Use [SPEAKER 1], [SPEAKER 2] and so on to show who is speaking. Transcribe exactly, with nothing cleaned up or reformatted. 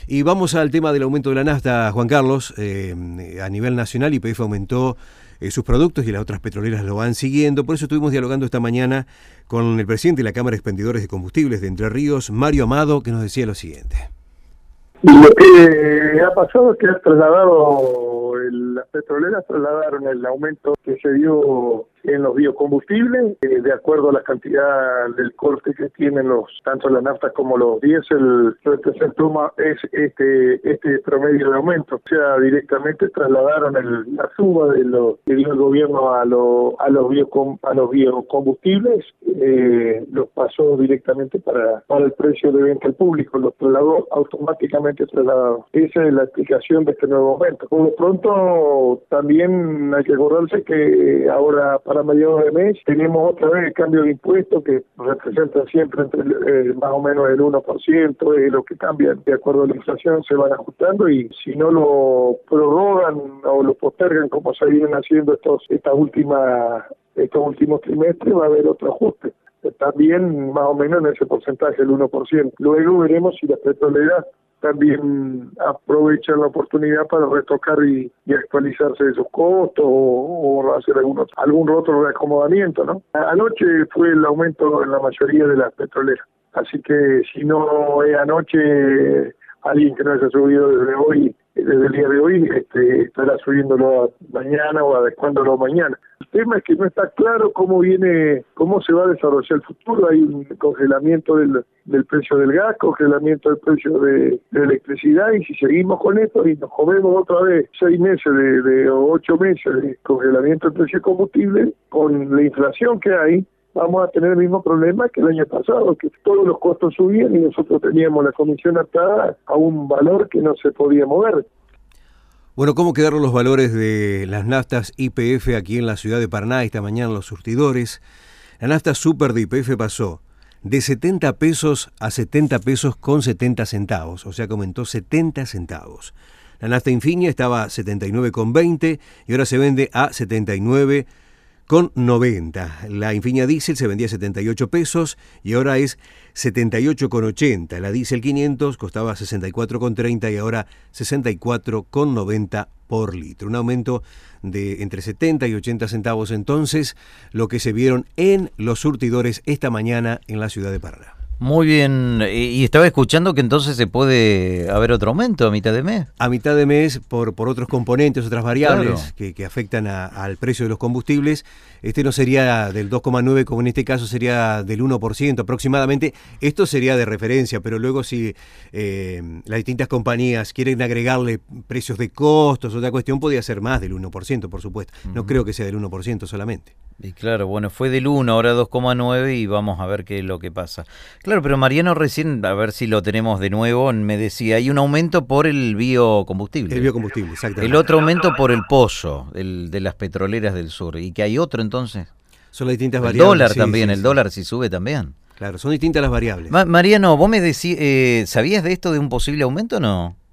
[SPEAKER 1] Y vamos al tema del aumento de la nafta, Juan Carlos. Eh, a nivel nacional, Y P F aumentó eh, sus productos y las otras petroleras lo van siguiendo. Por eso estuvimos dialogando esta mañana con el presidente de la Cámara de Expendedores de Combustibles de Entre Ríos, Mario Amado, que nos decía lo siguiente.
[SPEAKER 2] Lo que ha pasado es que ha trasladado, el, las petroleras trasladaron el aumento que se dio en los biocombustibles, eh, de acuerdo a la cantidad del corte que tienen los tanto la nafta como los diésel, representó más es este este promedio de aumento. O sea, directamente trasladaron el, la suba de lo que dio el gobierno a, lo, a los biocom, a los biocombustibles, eh, los pasó directamente para, para el precio de venta al público, los trasladó automáticamente trasladado. Esa es la explicación de este nuevo aumento. Por lo pronto, también hay que acordarse que ahora para mediados de mes tenemos otra vez el cambio de impuestos que representa siempre entre eh, más o menos el uno por ciento de lo que cambia de acuerdo a la inflación, se van ajustando, y si no lo prorrogan o lo postergan como se vienen haciendo estos estas últimas estos últimos trimestres, va a haber otro ajuste. También más o menos en ese porcentaje, el uno por ciento. Luego veremos si las petroleras también aprovechan la oportunidad para retocar y, y actualizarse de sus costos o, o hacer algún, algún otro reacomodamiento, ¿no? Anoche fue el aumento en la mayoría de las petroleras, así que si no es anoche, alguien que no haya subido desde hoy, desde el día de hoy, este, estará subiéndolo mañana o adecuándolo mañana. El tema es que no está claro cómo viene, cómo se va a desarrollar el futuro. Hay un congelamiento del, del precio del gas, congelamiento del precio de, de electricidad, y si seguimos con esto y nos comemos otra vez seis meses de, de o ocho meses de congelamiento del precio de combustible, con la inflación que hay, vamos a tener el mismo problema que el año pasado, que todos los costos subían y nosotros teníamos la comisión atada a un valor que no se podía mover.
[SPEAKER 1] Bueno, ¿cómo quedaron los valores de las naftas Y P F aquí en la ciudad de Paraná esta mañana en los surtidores? La nafta super de Y P F pasó de setenta pesos a setenta pesos con setenta centavos, o sea que aumentó setenta centavos. La nafta Infinia estaba a setenta y nueve con veinte y ahora se vende a setenta y nueve con noventa. La Infinia Diesel se vendía a setenta y ocho pesos y ahora es setenta y ocho con ochenta. La Diesel quinientos costaba sesenta y cuatro con treinta y ahora sesenta y cuatro con noventa por litro. Un aumento de entre setenta y ochenta centavos entonces, lo que se vieron en los surtidores esta mañana en la ciudad de Paraná.
[SPEAKER 3] Muy bien, y estaba escuchando que entonces se puede haber otro aumento a mitad de mes.
[SPEAKER 1] A mitad de mes, por, por otros componentes, otras variables
[SPEAKER 3] Claro.
[SPEAKER 1] que, que afectan a, al precio de los combustibles. Este no sería del dos coma nueve, como en este caso sería del uno por ciento aproximadamente. Esto sería de referencia, pero luego si eh, las distintas compañías quieren agregarle precios de costos, otra cuestión, podría ser más del uno por ciento, por supuesto. No uh-huh. creo que sea del uno por ciento solamente.
[SPEAKER 3] Y claro, bueno, fue del uno, ahora dos coma nueve y vamos a ver qué es lo que pasa. Claro, pero Mariano recién, a ver si lo tenemos de nuevo, me decía, hay un aumento por el biocombustible.
[SPEAKER 1] El biocombustible, exactamente.
[SPEAKER 3] El otro aumento por el pozo el, de las petroleras del sur. ¿Y que hay otro entonces?
[SPEAKER 1] Son las distintas
[SPEAKER 3] el
[SPEAKER 1] variables.
[SPEAKER 3] El dólar
[SPEAKER 1] sí,
[SPEAKER 3] también,
[SPEAKER 1] sí,
[SPEAKER 3] el
[SPEAKER 1] sí.
[SPEAKER 3] dólar si sube también.
[SPEAKER 1] Claro, son distintas las variables.
[SPEAKER 3] Ma- Mariano, ¿vos me decís, eh, sabías de esto de un posible aumento o no?